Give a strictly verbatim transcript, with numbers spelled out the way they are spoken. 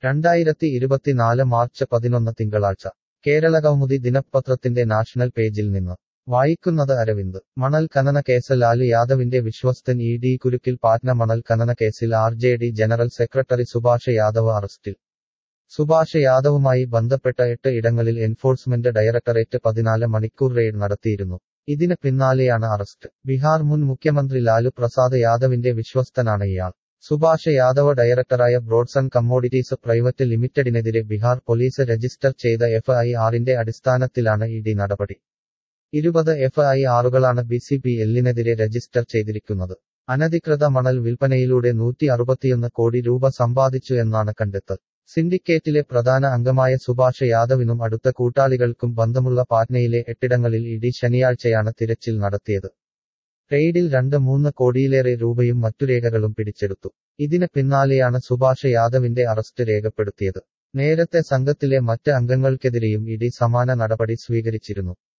രണ്ടായിരത്തി ഇരുപത്തിനാല് മാർച്ച് പതിനൊന്ന് തിങ്കളാഴ്ച കേരളകൗമുദി ദിനപത്രത്തിന്റെ നാഷണൽ പേജിൽ നിന്ന് വായിക്കുന്നത് അരവിന്ദ് മണൽ ഖനന കേസ് ലാലു യാദവിന്റെ വിശ്വസ്തൻ ഇ ഡി കുരുക്കിൽ പാറ്റ്ന മണൽ ഖനന കേസിൽ R J D general secretary Subhash Yadav അറസ്റ്റിൽ സുഭാഷ് യാദവുമായി ബന്ധപ്പെട്ട എട്ട് ഇടങ്ങളിൽ എൻഫോഴ്സ്മെന്റ് ഡയറക്ടറേറ്റ് പതിനാല് മണിക്കൂർ റെയ്ഡ് നടത്തിയിരുന്നു. ഇതിന് പിന്നാലെയാണ് അറസ്റ്റ്. ബിഹാർ മുൻ മുഖ്യമന്ത്രി ലാലു പ്രസാദ് യാദവിന്റെ വിശ്വസ്തനാണ് ഇയാൾ. സുഭാഷ് യാദവ് ഡയറക്ടറായ ബ്രോഡ്സൺ കമ്മോഡിറ്റീസ് പ്രൈവറ്റ് ലിമിറ്റഡിനെതിരെ ബിഹാർ പോലീസ് രജിസ്റ്റർ ചെയ്ത എഫ് ഐ ആറിന്റെ അടിസ്ഥാനത്തിലാണ് ഇ ഡി നടപടി. ഇരുപത് എഫ് ഐ ആറുകളാണ് ബി സി പി എല്ലിനെതിരെ രജിസ്റ്റർ ചെയ്തിരിക്കുന്നത്. അനധികൃത മണൽ വിൽപ്പനയിലൂടെ നൂറ്റി അറുപത്തിയൊന്ന് കോടി രൂപ സമ്പാദിച്ചു എന്നാണ് കണ്ടെത്തൽ. സിൻഡിക്കേറ്റിലെ പ്രധാന അംഗമായ സുഭാഷ് യാദവിനും അടുത്ത കൂട്ടാളികൾക്കും ബന്ധമുള്ള പാറ്റ്നയിലെ എട്ടിടങ്ങളിൽ ഇ ഡി ശനിയാഴ്ചയാണ് തിരച്ചിൽ നടത്തിയത്. റെയ്ഡിൽ രണ്ട് മൂന്ന് കോടിയിലേറെ രൂപയും മറ്റു രേഖകളും പിടിച്ചെടുത്തു. ഇതിന് പിന്നാലെയാണ് സുഭാഷ് യാദവിന്റെ അറസ്റ്റ് രേഖപ്പെടുത്തിയത്. നേരത്തെ സംഘത്തിലെ മറ്റ് അംഗങ്ങൾക്കെതിരെയും ഇ ഡി സമാന നടപടി സ്വീകരിച്ചിരുന്നു.